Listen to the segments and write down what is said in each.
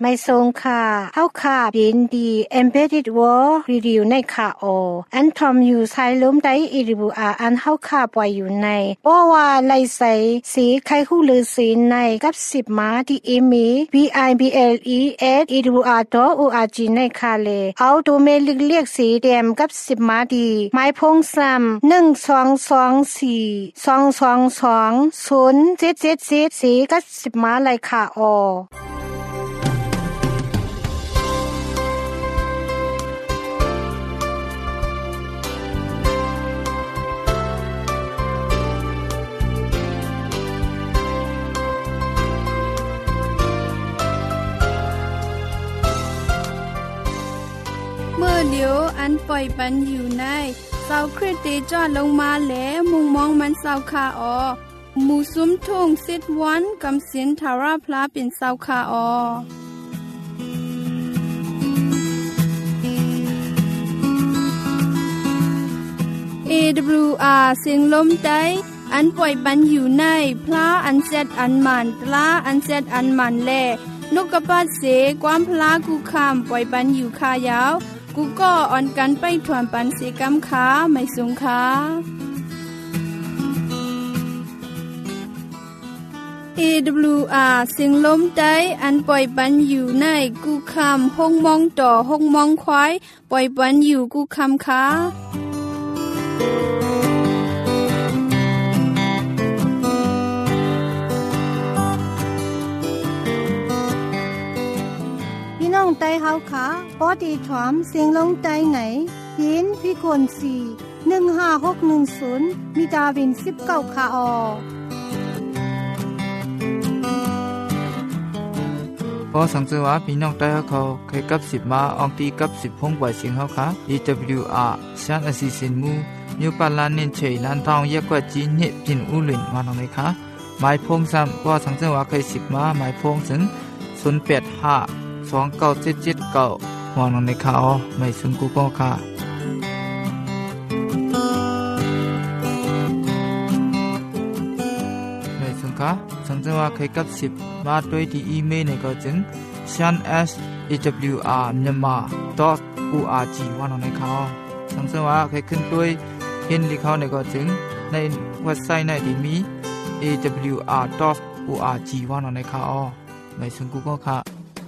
ไม่ทรงค่ะเฮาค่ะยินดี Embedded World Radio ในค่ะอันทอมอยู่ใช้ล้มได้ AWR อันเฮาค่ะปล่อยอยู่ในบ่ว่าไล่ใส่สีไข่หูหรือสีในกับ10ม้าที่อีเมล bible@awr.org ในค่ะเลเอาตัวเมลิกเรียกสีแดมกับ10ม้าดีไม้พงซ้ำ1224 222 0777สีกับ10ม้าไล่ค่ะเมื่อเดียวอันปล่อยปันอยู่ในเสาคริสติจอดลงมาแล้วมุงมองมันเสาคาหมู่ซุ้มทุ่งซิดวันกำสินทาราพลาเป็นเสาคาAWR เสียงลมได้อันปล่อยปันอยู่ในพระอันเซตอันมันตราอันเซตอันมันแลนกกระปาดเสความพลากูคำปล่อยปันอยู่คายาวกูก็อ่อนกันไปถวนปันเสกำขาไม่สูงขาAWR เสียงลมได้อันปล่อยปันอยู่ในกูคำห้องมองต่อห้องมองควายปล่อยปันอยู่กูคำขาน้องไต้เฮาค่ะปอดีถอมเสียงลงไต้ไหนยินพี่คน4 15610มีดาวิน19ค่ะพอสังเกตว่าพี่น้องไต้เขาเคยกับ10มาอองตีกับ10พงปล่อยเสียงเฮาค่ะ EWR ชันอสิสินมูนิวปาลานินเฉยลันทองเยกกว่าจีนเนปินอุลินมาตรงไหนคะหมายพงซ้ำพอสังเกตว่าเคย10มาหมายพงถึง085 2977มองลงในข่าวไม่ซึ่งกูก็ค่ะไม่ซึ่งค่ะสังเกตว่าเคยกับ10มาด้วยที่อีเมลในก็จึง shanawr.myanmar.org ว่าลงในข่าวสังเกตว่าเคยขึ้นด้วยเห็นลิข่าวในก็จึงในเว็บไซต์ในที่มี awr.org ว่าลงในข่าวไม่ซึ่งกูก็ค่ะ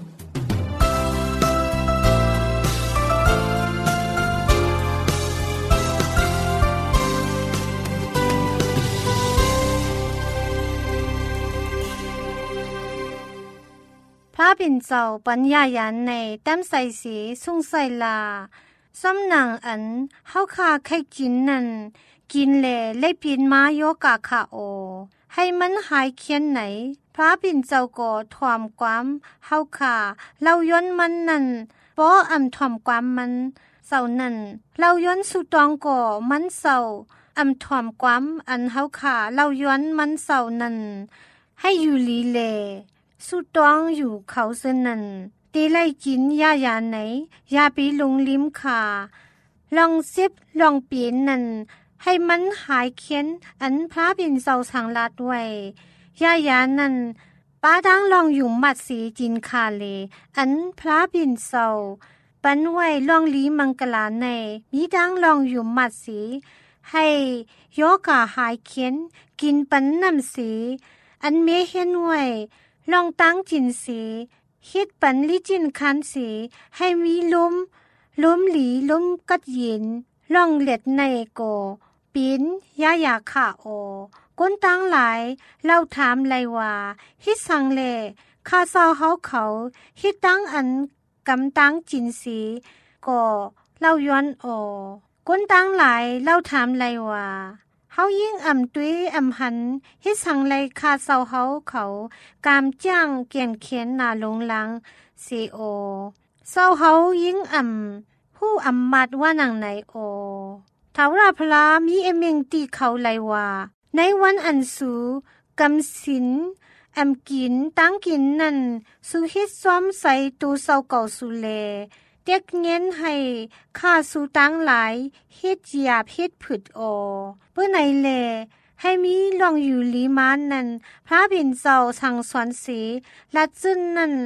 พระบินเจ้าปัญญายันในแต้มใสสีสุ่งใสลาสำนังอันเฮาคาไข่กินนั่นกินแลเลยปินมาโยกะค่ะให้มันหายเคียนไหนพระบินเจ้าก็ถ่อมความเฮาคาเล่าย้อนมันนั่นบ่อำถ่อมความมันเศร้านั่นเล่าย้อนสุตองก็มันเศร้าอำถ่อมความอันเฮาคาเล่าย้อนมันเศร้านั่นให้อยู่ลีเลสุตองอยู่เขาเสนันตีไล่กินยายาไหนยาปีลงลิ้มขาลองซิบลองปีนนั่นให้มันหายเคียนอันพระบินเศร้าสังลาดไว้ยายานั่นป้าดังลองอยู่มัดสีจินคาเลอันพระบินเศร้าปันไว้ลองลีมังกลาในมีดังลองอยู่มัดสีให้โยกาหายเคียนกินปันน้ำสีอันเมเห็นไว้ลองตั้งจินสีฮิดปันลิจินคันสีให้มีลมหลีลมกัดเย็นลองเล็ดในโกปินยายาค่ะก้นตั้งหลายเล่าถามไรว่าฮิดสังเลข้าเศร้าเขาฮิดตั้งอันกำตั้งจินสีก็เล่าย้อนก้นตั้งหลายเล่าถามไรว่าเฮายิ่งตุ้ยหันเฮ็ดสังไลคาเซาเขากามจ้างเกียนเขียนหน้าลงหลังซีโอเซาเฮายิ่งผู้มัดว่านังไหนท้าวราพลามีเมงตีเขาไลว่าในวันอันสูกำสินกินตั้งกินนั่นสุเฮ็ดซ้อมใส่ตูเซาเก่าสุเลเด็กเงินให้ข้าสู่ตั้งหลายเฮ็ดหยาบเฮ็ดผึดเพื่อไหนแลให้มีลองอยู่ลีมานนั่นพระบินเจ้าสั่งสอนสีลัดจึ้นนั่น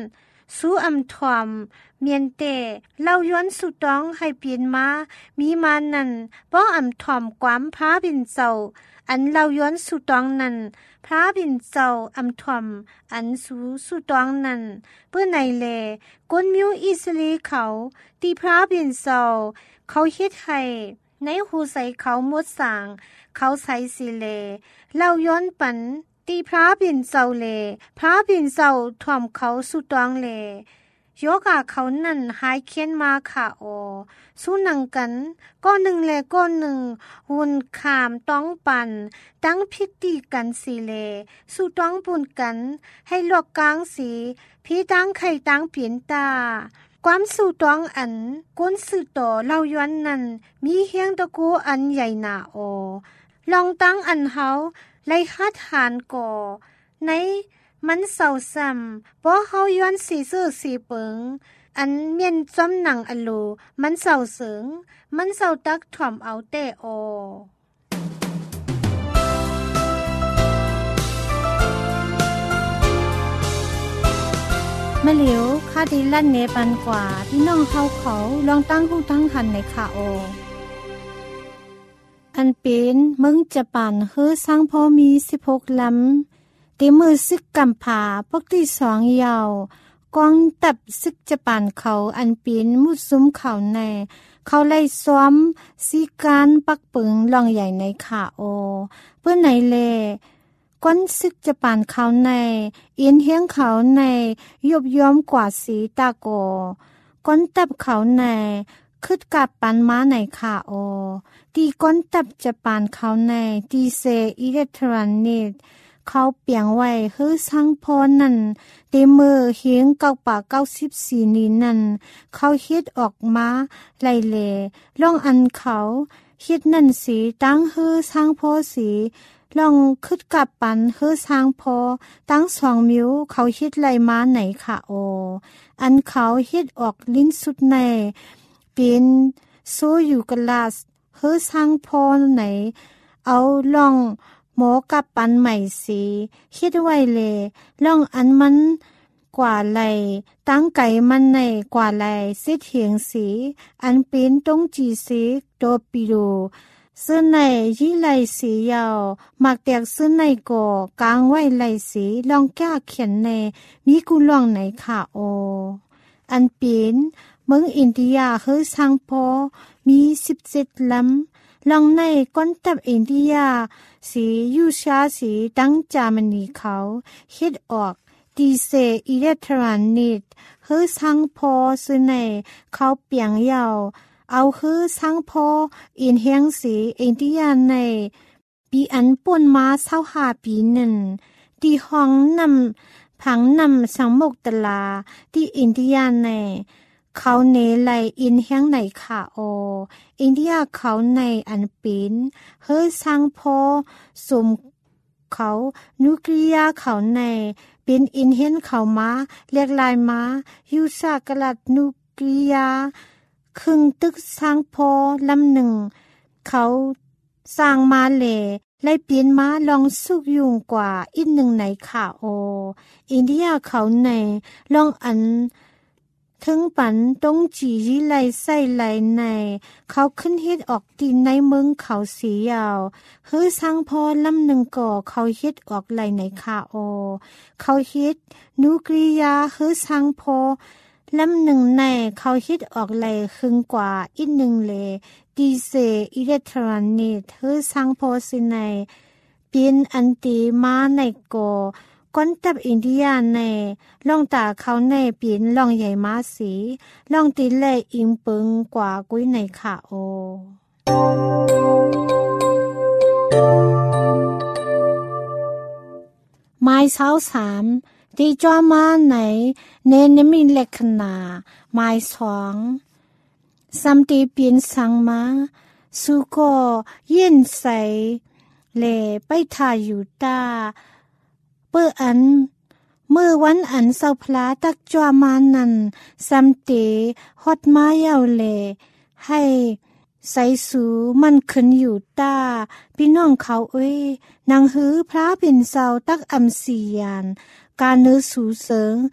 สู้อำถอมเมียนเตเล่าย้อนสุตองให้เปลี่ยนมามีมานั่นป้ออำถอมความพระบินเจ้าอันเล่าย้อนสุตองนั่นพระบินเจ้าอำถอมอันสูสุตองนั่นเพื่อในแลกวนมิวอิสราเอลเขาที่พระบินเจ้าเขาเฮ็ดให้ในหูใส่เขาหมดสางเขาใส่สิเลเล่าย้อนปันตีพระบินเจ้าเลพระบินเจ้าถ่อมเขาสุตองเลโยกาเขานั่นหายเคียนมาค่ะโอสู้นังกันก้อนหนึ่งแลก้อนหนึ่งหุ่นขามต้องปันตั้งพิธีกันสีเลสู้ต้องปุ่นกันให้ลวกกลางสีพี่ตั้งไข่ตั้งเปลี่ยนตาความสู่ตองอันก้นสื่อต่อเล่าย้อนนั้นมีเฮียงตะกูอันใหญ่หนาโอลองตั้งอันเฮาไล่คัดหานก่อในมันเศร้าซ้ำเพราะเฮาย้อนสีซื่อสีเปิงอันเมียนจอมหนังอโลมันเศร้าเสิงมันเศร้าตักถ่อมเอาเตโอมะเหลียวคาดีลั่นเนปันกว่าพี่น้องเขาลองตั้งหูตั้งหันในค่ะโออันเป็นมึงจะปั่นเฮือสร้างพอมี16ลำตีมือซึกกำผาปกที่2ยาวกองตับซึกจะปั่นเขาอันเป็นมุดซุ้มเขาในเขาไล่ซ้อมสีการปักปึงลองใหญ่ในขาโอเพื่อไหนเลก้นซึกจะปั่นเขาในเอียนเฮียงเขาในยบย้อมกว่าสีตาโกก้นตับเขาในคึดกับปันม้าในขาโอตีก้นตับจะปั่นเขาในตีเซอิเล็กทรอนิกเขาเปียงไว้ฮื้อสังพอนั่นเตมือเฮียง94นี้นั่นเขาเฮ็ดออกมาไล่เลล่องอันเขาเฮ็ดนั่นสีตั้งฮื้อสังพอสีลองคึดกับปันฮื้อสังพอตั้ง2มิ้วเขาเฮ็ดไล่มาไหนค่ะโออันเขาเฮ็ดออกลิ้นสุดในเป็นโซอยู่กลาสฮื้อสังพอไหนเอาลองหมอกับปันใหม่สีคิดไว้เลยล่องอันมันกว่าไหลตั้งไก่มันในกว่าไหลสิเถียงสีอันเป็นตรงจีสีโตปิโดซึ่งในยี่ไหลสียาวมักแตกซึ่งในก่อกลางไว้ไหลสีลองแก้เขียนในมีกูลองไหนค่ะโออันเป็นเมืองอินเดียเฮือสังพอมี17ลำลองในก้นตับอินเดียสียูชาสีตั้งจามนีเขาเฮ็ดออกดีเซอิเล็กทรอนิกเฮือสังพอซึ่งในเขาเปียงยาวเอาฮือสังพออินเฮียงสีอินเดียในปีอันป่นมา25ปีนั่นที่ห้องนำผังนำสังมกตลาที่อินเดียในเขาเนไลอินเฮียงในค่ะโออินเดียเขาในอันเป็นเฮือสังพอสมเขานิวเคลียร์เขาในเป็นอินเฮียนเขามาเรียกลายมายูซากลัดนิวเคลียร์ครึ่งตึกสังพอลำหนึ่งเขาสร้างมาเลไล่เปลี่ยนมาลองสุกยุงกว่าอีกหนึ่งในค่ะโออินเดียเขาในลองอันถึงปันตรงจียี่ไหลใส่ไหลในเขาขึ้นเฮ็ดออกตีนในเมืองเขาสียาวเฮือสังพอลำหนึ่งก่อเขาเฮ็ดออกไหลในค่ะโอเขาเฮ็ดนิวเคลียร์เฮือสังพอลำหนึ่งในเขาเฮ็ดออกไหลครึ่งกว่าอีกหนึ่งเลดีเซอิเล็กทรอนิกเฮือสังพอสิในเป็นอันตีมาในก่อก้นตับอินเดียในล่องตาเขาในเปลี่ยนล่องใหญ่มาสีล่องตีแลอิงเปิงกว่ากุ้ยในค่ะโอไม้เช้า3ที่จอมาในเนนมีเล็กขนาไม้2ซัมตีเปลี่ยนสังมาสุก็เย็นใสเลไปทาอยู่ตาเปื้ออันเมื่อวันอันเสาพลาตักจวามานันซัมเตฮอดมายาวเลให้ใส่สูมันขึ้นอยู่ตาพี่น้องเขานางหือพระเป็นเสาตักอำสียานการเนื้อสูเสริง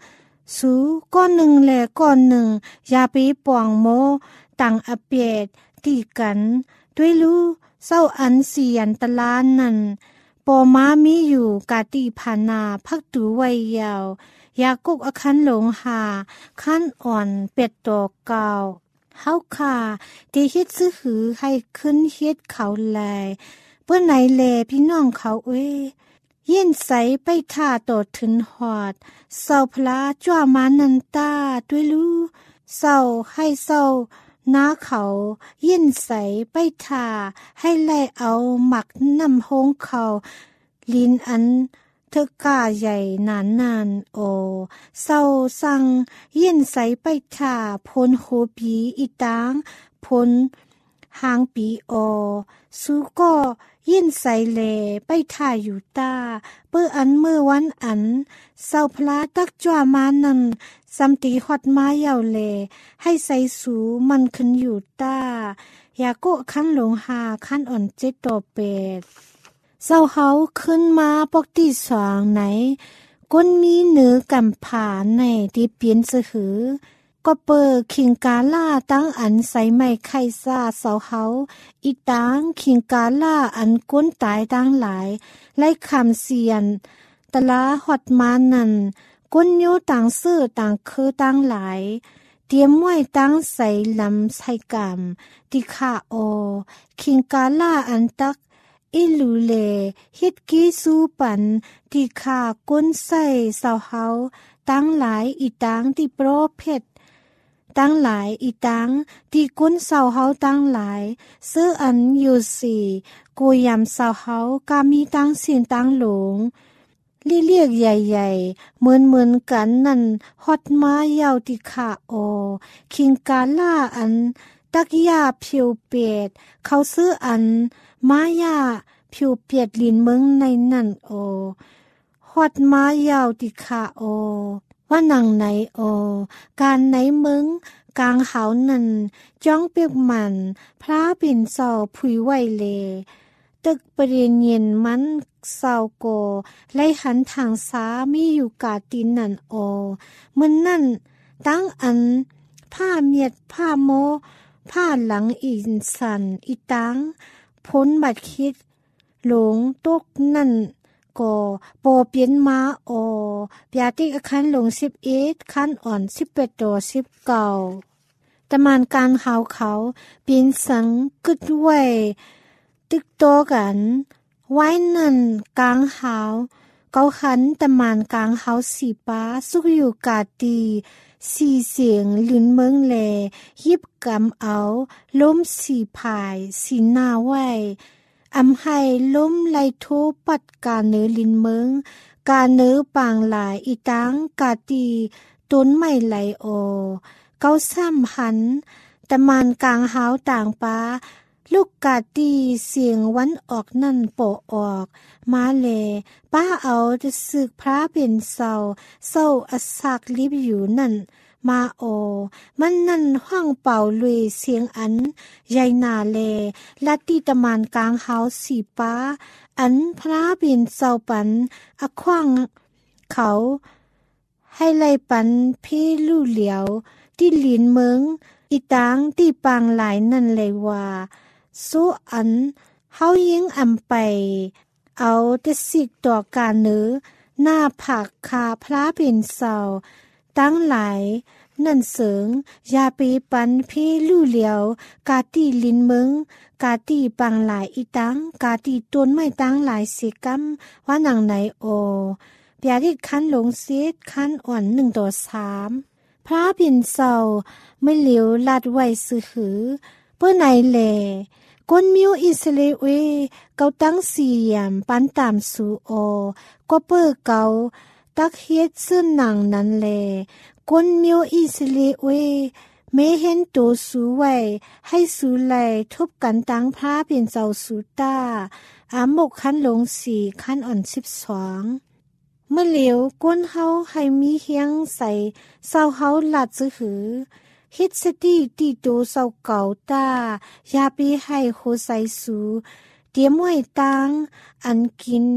สูก้อนหนึ่งแหละก้อนหนึ่งอย่าไปป่วงโมต่างอเปียดตีกันด้วยรู้เศร้าอันเสียนตะลานนั่นปอม้ามีอยู่กาตีพานาพักตูไว้ยาวยากุกอคันหลงหาคันอ่อนเป็ดตอกเก่าเฮาค่ะที่เฮ็ดซื้อหือให้ขึ้นเฮ็ดเขาแลเปิ้นไหนแลพี่น้องเขาเอ้ยเย็นใสไปท่าโตดถึงหอดเศร้าพลาจ้วมานันตาด้วยรู้เศร้าให้เศร้าน้าเขาเย็นใสไปท่าให้ไล่เอาหมักน้ำโฮงเขาลินอันเธอกาใหญ่นานโอเศร้าสั่งเย็นใสไปท่าพ้นโหปีอีตางพ้นหางปีโอสู้ก็เย็นใสเลไปท่าอยู่ตาเปื้ออันเมื่อวันอันเศร้าพลาตักจ้วมานันสัมตีฮอดมาเยาวเลให้ใส่สูมันขึ้นอยู่ตายาโกคันหลงหาคันอ่อนเจตโตเป็ดเศร้าเฮาขึ้นมาปกติสองไหนก้นมีเนื้อกำผาในที่เปลี่ยนสือก็เปิดคิงกาล่าตั้งอันใส่ไม้ไข่ซาเศร้าเฮาอีตั้งคิงกาล่าอันก้นตายตั้งหลายไล่คำเสียนตะลาฮอดมานันก้นโยต่างซื้อต่างคือต่างหลายเตรียมไว้ตั้งใส่ลำใส่กำติขาโอคิงกาล่าอันตักอิลูเลฮิตกีสูปันติขาก้นใส่เศร้าเฮาตั้งหลายอีตั้งที่โปรเพชตั้งหลายอีตังที่กุ้นเศร้าเฮาตั้งหลายซื้ออันอยู่สี่กูยำเศร้าเฮากามีตั้งเสียนตั้งหลงเรียกใหญ่ๆเหมือนกันนั่นฮอดมายาวติขาโอคิงกาล่าอันตักยาผิวเปียดเขาซื้ออันมายาผิวเปียดลินเมืองในนั่นโอฮอดมายาวติขาโอว่านังไหนโอการไหนมึงกลางเขานั่นจ้องเปียกมันพระปิ่นเศร้าผุยไหวเลตึกประเด็นเย็นมันเศร้าโกไล่หันทางซ้ามีอยู่กาตินนั่นโอมันนั่นตั้งอันผ้าเมียดผ้าโมผ้าหลังอินสันอีตังพ้นบัดคิดหลงตกนั่นก็โปเปลี่ยนมาโอปยาติกคันลง11คันอ่อน18ต่อ19ตะมานการเขาเปลี่ยนสังกึดไว้ตึกโตกันไว้นั่นกลางหาวเกาขันตะมานกลางหาวสีป้าสุกอยู่กาตีสีเสียงลืนเมืองแลยิบกำเอาล้มสีผายสีหน้าไว้อำให้ล้มไลโทปัดกาเนื้อลินเมืองกาเนื้อปางหลายอีตังกาตีต้นไม่ไหลโอเกาซ้ำหันตะมานกลางหาวต่างป้าลูกกาตีเสียงวันออกนั่นโปออกมาเลป้าเอาจะสึกพระเป็นเศร้าอสักลิบอยู่นั่นมาโอมันนั่นห้องเป่าลุยเสียงอันใหญ่นาเลลัดตีตะมานกลางเฮาสีป้าอันพระเป็นเศร้าปันอคว้างเขาให้ไล่ปันพี่ลู่เหลียวที่หลินเมืองอีตางที่ปางหลายนั่นเลยว่าสู้อันเฮายิงอำไปเอาแต่สิกต่อการเนื้อหน้าผักคาพระเป็นเศร้าตั้งหลายนั่นเสิงยาปีปันพี่ลู่เหลียวกาตีลินเมืองกาตีปังหลายอีตังกาตีต้นไม่ตั้งหลายสิกัมว่าหนังไหนโอเปียดิคันหลงเสียดคันอ่อน1ต่อ3พระปิ่นเศร้าไม่เหลียวลาดไว้ซื้อหือเพื่อไหนแลก้นมิวอิสเลเวเกาตั้งสี่เหลี่ยมปันตามสูโอก็เปิดเกาตักเฮ็ดซึ่งหนังนั้นแลก้นมิวอิสเลเวไม่เห็นตัวสูไว้ให้สูไหลทุบกันตั้งพระเป็นเจ้าสูตาอามกคันหลง4คันอ่อน12เมื่อเหลียวก้นเฮาให้มีเฮียงใส่เศร้าเฮาหลัดซื้อหือฮิตสติตีโตเศร้าเก่าตายาปีให้โคใส่สูเตรียมไว้ตังอันกิน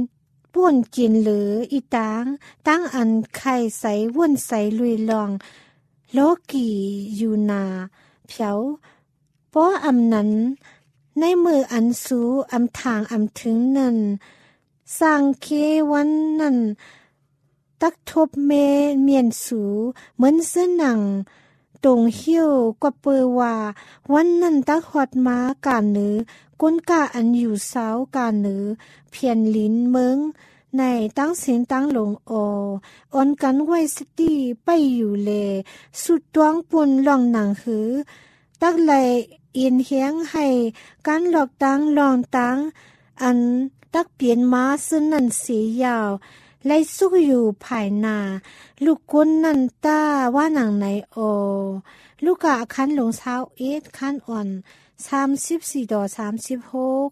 ป่วนกินหรืออีตางตั้งอันไข่ใสว่นใสลุยลองโลกีอยู่นาเพียวป้ออำนั้นในมืออันสูอำทางอำถึงนั้นสร้างเควันนั้นตักทบเมียนสูเหมือนเสื้อหนังตรงเหี้ยวกว่าเปือว่าวันนั้นตักหอดม้ากาเนือก้นกาอันอยู่เสากาเนือเพียนลิ้นเมืองในตั้งเสียงตั้งหลงออนกันไว้สติไปอยู่เลสุดตวงปุ่นลองหนังหือตักไหลอินเฮียงให้การหลอกตังลองตังอันตักเปลี่ยนม้าซึ่งนั่นสียาวไล่สุกอยู่ภายหน้าลูกก้นนั่นตาว่าหนังไหนลูกกะคันหลงเช้าคันอ่อน34 36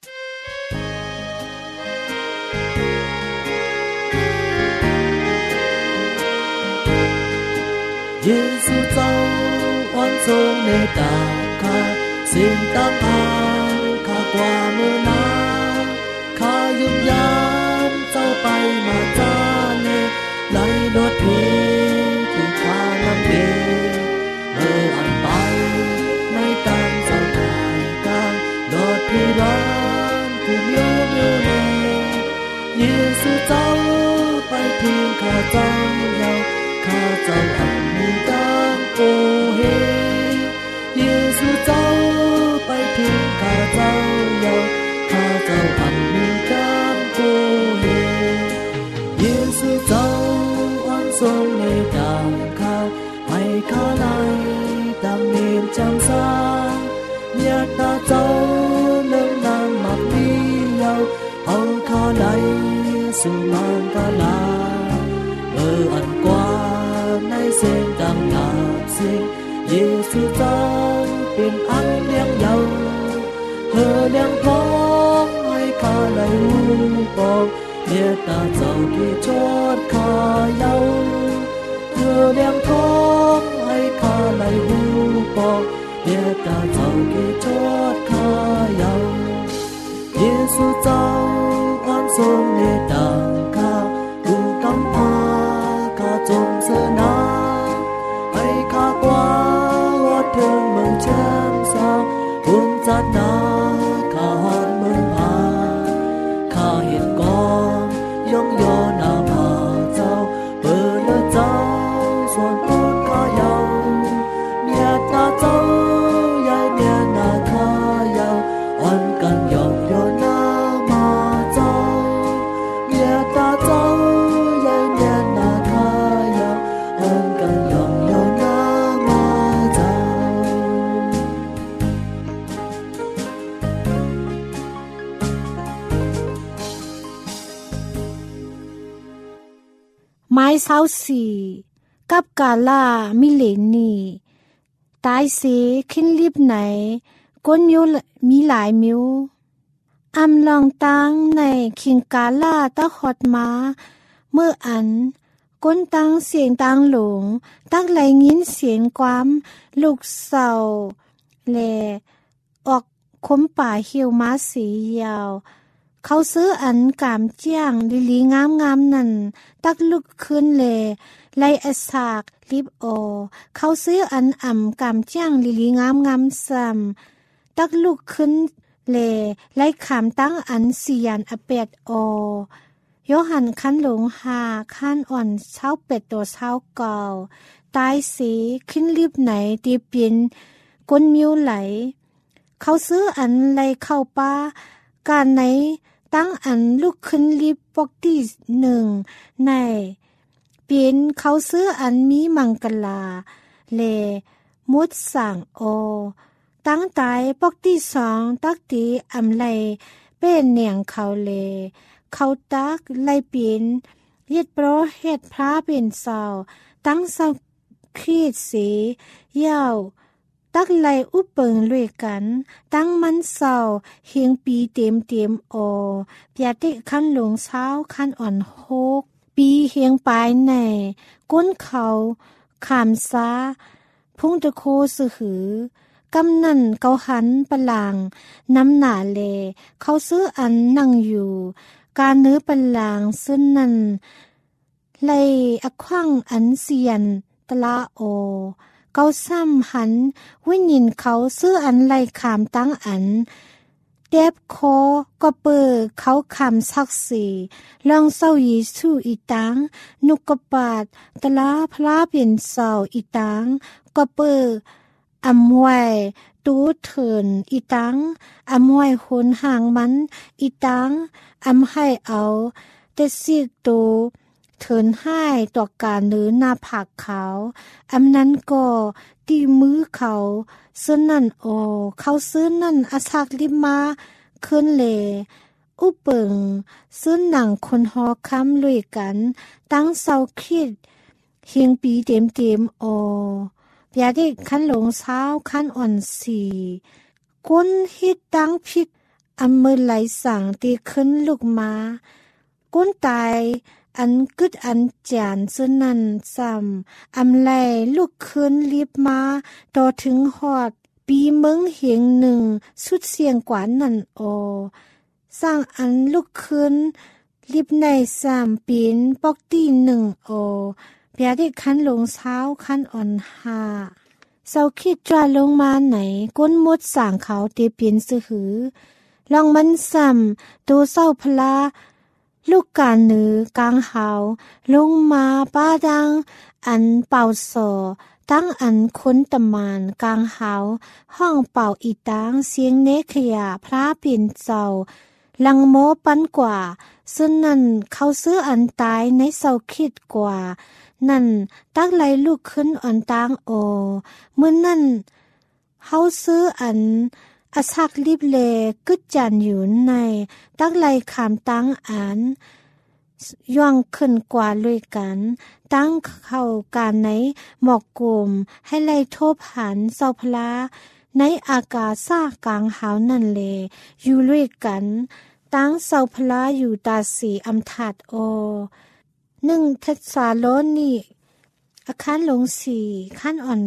耶稣走安松的大卡先当安卡挂มือนาคายุบยามเจ้าไปมาจาเนไหลรถเพลงผู้คาลำเบอันไปไม่ตามเจ้าขายกลางรถพิรานผู้เมียวเนเยซูเจ้าไปเพียงข้าเจ้าเยาข้าเจ้าอันมีดังโอเฮเยซูเจ้าไปเพียงข้าเจ้าเยาข้าเจ้าอันมีดังโอเฮเยซูเจ้าอันทรงในดังข้าให้ข้าไหลดำเนินจำสาเนียตาเจ้าเลื่องนางหมักมีเยาเอาข้าไหลสู่มางกาลาอันกว่าในเส้นดำหนาเสียงเยซูเจ้าเป็นอันเลี้ยงเยาเลี้ยงพ้องให้ข้าไหลหูปองเนียตาเจ้าที่ชดข้าเยาเลี้ยงพ้องให้ข้าไหลหูปองเนียตาเจ้าที่ชดข้าเยาเยซูเจ้าอันทรงเมตตาข้าดูกำพาจงเสนาให้ข้ากว่าวัดถึงเมืองแช่มสาวบุญจัดนาข้าหอดเมืองหาข้าเห็นกองย่องโยนาพาเจ้าเปิดเลือเจ้าส่วนพูดข้าเยาเมียตาเจ้ายายเมียนาข้าเยาอ่อนกันย่องโยนามาเจ้าเมียตาเจ้ายายเมียนาไม้เศร้าสีกับกาลามิเลนีตายเสขึ้นรีบไหนก้นมิวมีหลายมิวอำลองตังในคิงกาลาตะขอดมาเมื่ออันก้นตังเสียงตังหลงตักไหลยินเสียงความลูกเศร้าแลออกคมป่าเหี่ยวม้าสียาวเขาซื้ออันกามเจียงลิลีงามๆนั่นตักลุกขึ้นเลยไล่อสากลิบเขาซื้ออันอ่ำกามเจียงลิลีงามซ้ำตักลุกขึ้นเลยไล่ขามตั้งอันสี่ยันอเป็ดโยหันคันหลงหาคันอ่อนเช้าเป็ดตัวเช้าเก่าตายสีขึ้นรีบไหนตีเปลี่ยนก้นมิวไหลเขาซื้ออันไล่เข้าป้าการไหนตั้งอันลุกขึ้นรีบปกที่หนึ่งในเปลี่ยนเขาซื้ออันมีมังกลาเลมุดสั่งตั้งตายปกที่สองตักตีอำไลเป็นเนียงเขาเลเขาตักไล่เปลี่ยนเย็ดโปรเฮ็ดพระเป็นเสาตั้งเสาขีดสียาวตักไล่อุปเปิงลุยกันตั้งมันเศร้าเฮียงปีเต็มเปียติขั้นหลงเช้าขั้นอ่อนโฮกปีเฮียงปลายในก้นเขาขามซ้าพุ่งตะโคสือหือกำนันเกาหันปะหลังน้ำหนาเลเขาซื้ออันนั่งอยู่การเนื้อปันหลางซึ่งนั้นไลอควังอันเสียนตะละโอเกาซ้ำหันวิญินเขาซื้ออันไลขามตั้งอันเด็บโคก็เปิดเขาคำสักสีลองเศร้ายีสู้อีตังนุกกบาดตะละพระเปลี่ยนเศร้าอีตังก็เปิดอำไว้ตูเถินอีตังอำไว้หนห่างมันอีตังอำให้เอาแต่สิกตูเถินให้ต่อการหรือหน้าผักเขาอำนั้นก็ตีมือเขาซึ่งนั่นโอเขาซื้อนั่นอาศักลิมาขึ้นเลอุเปิงซึ่งหนังคนหอค้ำลุยกันตั้งเศร้าคิดเฮียงปีเต็มโออยาได้ขั้นหลงเช้าขั้นอ่อนสีก้นฮิตตั้งพิษอำมือไหลสั่งตีขึ้นลูกมาก้นตายอันกึดอันจานซึ่งนั้นซ้ำอำไลลูกขึ้นรีบมาต่อถึงหอดปีเมืองเหียงหนึ่งสุดเสียงกว่านั่นโอสร้างอันลูกขึ้นรีบใน3ปีนปอกตีหนึ่งโอเปียได้คันลงเช้าคันอ่อนหาเศร้าคิดจาลงมาไหนก้นมดสั่งเขาเตเปลี่ยนสือหือลองมันซ้ำตัวเศร้าพลาลูกการเหนือกลางหาวลงมาป้าดังอันเป่าสอตั้งอันค้นตะมานกลางหาวห้องเป่าอีตางเสียงเนขยะพระเปลี่ยนเจ้าลังโมปันกว่าซึ่งนั่นเขาซื้ออันตายในเศร้าคิดกว่านั่นตักไหลลูกขึ้นอ่อนตางโอเมื่อนั่นเขาซื้ออันอาศักลิบเลกึดจันอยู่ในตักไหลขามตั้งอันย่องขึ้นกว่าลุยกันตั้งเข้าการในหมอกกลุ่มให้ไล่ทบหันเศร้าพลาในอากาศซ่ากลางหาวนั่นเลอยู่ลุยกันตั้งเศร้าพลาอยู่ตาสีอำถัดโอ1 เทสาโลนีอาคารหลง4ขั้นอ่อน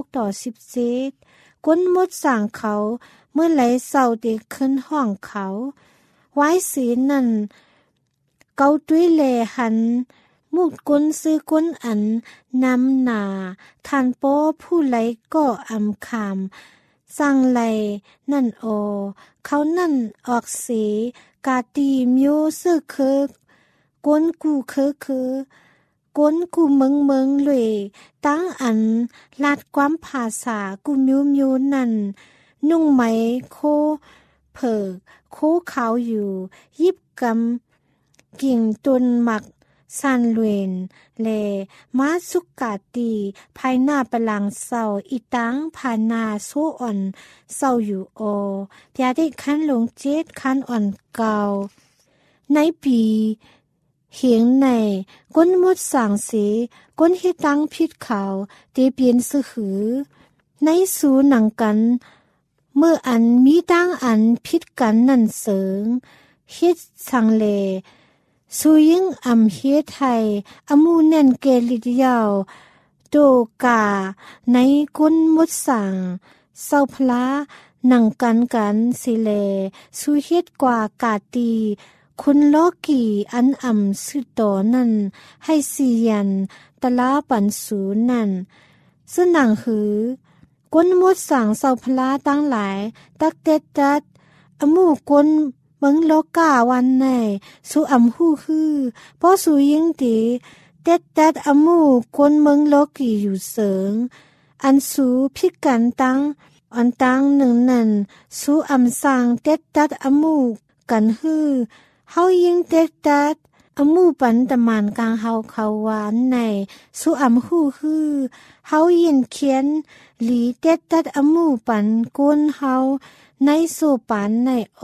16-17ก้นมดสั่งเขาเมื่อไหลเศร้าเด็กขึ้นห้องเขาไว้สีนั่นเกาตุ้ยเลหันมุดก้นซื้อก้นอันนำหนาทานโป้ผู้ไหลก็อำคำสั่งไหลนั่นโอเขานั่นออกสีกาตีมิวซื้อเคิกก้นกูคือก้นกูเมืองเลยตั้งอันลาดความภาษากูมิวนั่นนุ่งไหมโคเผิกโคขาวอยู่ยิบกำกิ่งตุนหมักสันเวนเลมาสุกกาตีภายหน้าปลังเศร้าอีตังผ่านนาโซอ่อนเศร้าอยู่โออยาได้คันหลง7คันอ่อนเก่าในปีเหียงในก้นมดสั่งสีก้นให้ตั้งพิษเขาเตเปลี่ยนสือหือในสูหนังกันเมื่ออันมีตั้งอันพิษกันนั่นเสริงเฮ็ดสังเลสุยิงอำเฮ็ดไทยอมูแน่นเกลิดยาวโตกาในก้นมดสั่งเศร้าพลาหนังกันสิเลสุเฮ็ดกว่ากาตีคุณโลกีอันสุดโตนั่นให้เสียนตะลาปันสูนั่นซึ่งหนังหือก้นมดสั่งเศร้าพลาตั้งหลายตักเต็ดดัดอมูก้นเมืองโลกาวันไหนสู่หู้ฮือเพราะสู่ยิงตีเต็ดดัดอมูก้นเมืองโลกีอยู่เสริงอันสู่พิกันตั้งอันตั้งหนึ่งนั่นสู่สั่งเต็ดดัดอมูกันฮือเฮายิงเต็ดดัดอมูปันตะมานกลางเฮาเขาหวานในสู่หู้ฮือเฮายินเขียนหลีเต็ดดัดอมูปันก้นเฮาในสู่ปันในโอ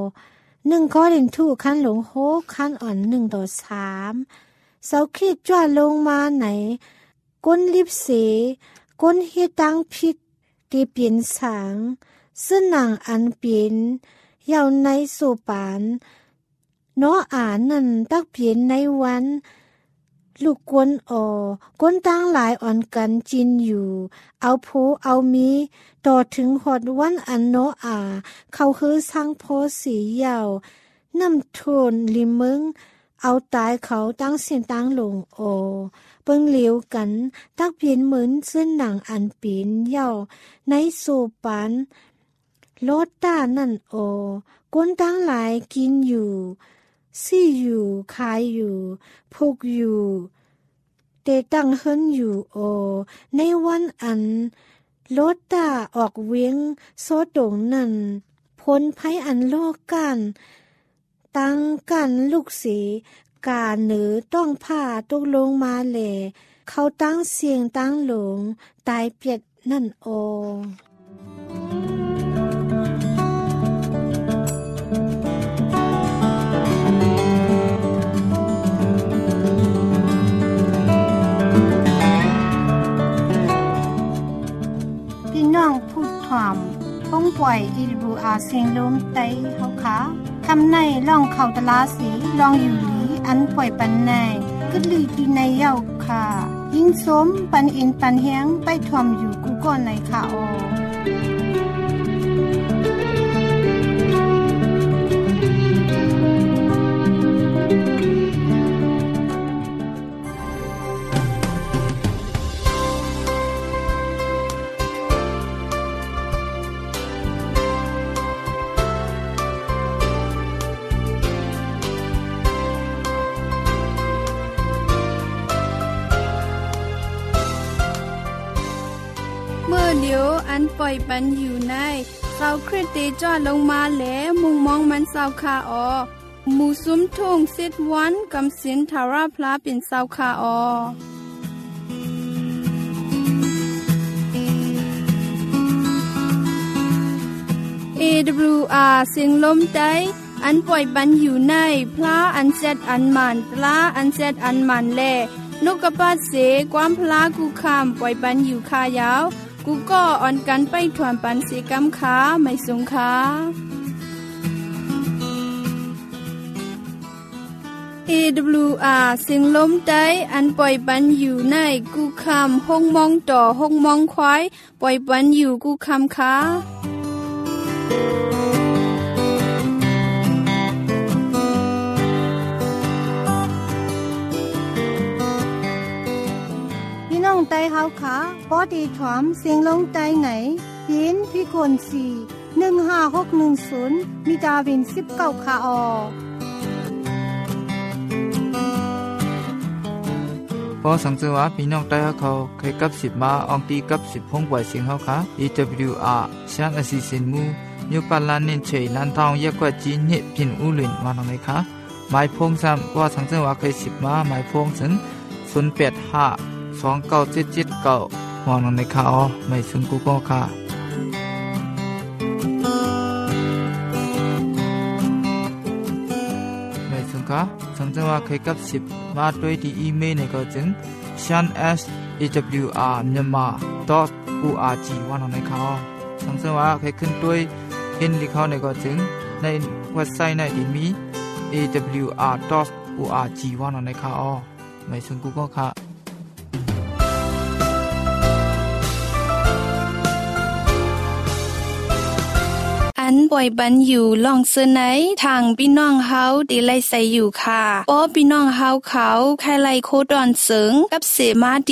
1 ข้อเล่นถูกคันหลง6คันอ่อน1-3เสาคิดจ้าลงมาไหนก้นลิบเสก้นเฮ็ดตั้งพิษที่เปลี่ยนสางซึ่งนางอันเปลี่ยนยาวในสู่ปันน้ออ่านนั่นตักเปลี่ยนในวันลูกกวนก้นตั้งหลายอ่อนกันจินอยู่เอาโพเอามีต่อถึงหอดวันอันโนอาเขาคือสร้างโพสียาวน้ำทนลิมึงเอาตายเขาตั้งเสียงตั้งลงโอเปิงเหลียวกันตักเปลี่ยนเหมือนซึ่งหนังอันปีนเย่าในโซปันโลดต้านั่นโอก้นตั้งหลายกินอยู่ซี่อยู่ขายอยู่พุกอยู่เตตั้งเฮิรนอยู่โอในวันอันโลดต้าออกเวียงโซดงนั่นพ้นภัยอันโลกกันตั้งกันลูกสีกาเหนือต้องผ้าตกลงมาแหล่เขาตั้งเสียงตั้งหลงตายเปียดนั่นโอพี่น้องพูดถามป้องปล่อยEWRเสียงลมไต้เฮาค่ะคำในล่องเข้าตลาสีลองอยู่หลีอันปล่อยปันในกึดลีที่ในเย้าค่ะยิ่งสมปันอินปันเฮียงไปทอมอยู่กูก่อนในค่ะโอเดี๋ยวอันปล่อยปันอยู่ในเสาคริสเตจอดลงมาแล้วมุงมองมันเสาคาออหมู่ซุ้มทุ่งเซตวันกำสินทาราพลาเป็นเสาคาออAWR เสียงลมไต้อันปล่อยปันอยู่ในพระอันเซตอันมันปลาอันเซตอันมันแลนกกระปาดเสความพลากูคำปล่อยปันอยู่คายาวกูก็อ่อนกันไปถวนปันเสกำขาไม่สงขาAWR เสียงลมไต้อันปล่อยปันอยู่ในกูคำห้องมองต่อห้องมองควายปล่อยปันอยู่กูคำขาน้องไต้เฮาค่ะพอดีถามเสียงลงไต้ไหนยินพี่คน4156110มีดาวิน19ค่ะอพอสังเกตว่าพี่น้องไต้เขาเคยกับ10มาอองตีกับ10พงปล่อยเสียงเฮาค่ะ EWR ช่างอสิสินมูอยู่ปานลานเนินเฉยลานทองแยกกว่าจีนเฮ็ดพินอูหลินมาหนังไหนคะหมายพงซ้ำว่าสังเกตว่าเคย10มาหมายพงถึง085297779มองในข่าวไม่ซึ่งกูก็ค่ะไม่ซึ่งค่ะสังเกตว่าเคยกับ10มาด้วยที่อีเมลในก็จึง shan@awr.myanmar.org ว่าในข่าวสังเกตว่าเคยขึ้นด้วยเห็นที่เขาในก็จึงในเว็บไซต์ในที่มี awr.org ว่าในข่าวไม่ซึ่งกูก็ค่ะอันปล่อยบันอยู่ลองเสนอทางพี่น้องเฮาดีไลใส่อยู่ค่ะป้อพี่น้องเฮาเขาใครไลโคดอนเสิงกับเสมาดี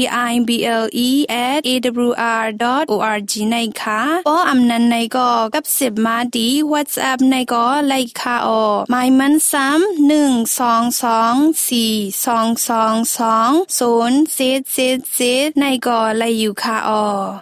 bible@awr.org ในค่ะป้ออำนันในก็กับเสมาดี WhatsApp ในก็ไลค่ะออหมายมันซ้ำ12242222077ในก็ไลอยู่ค่ะออ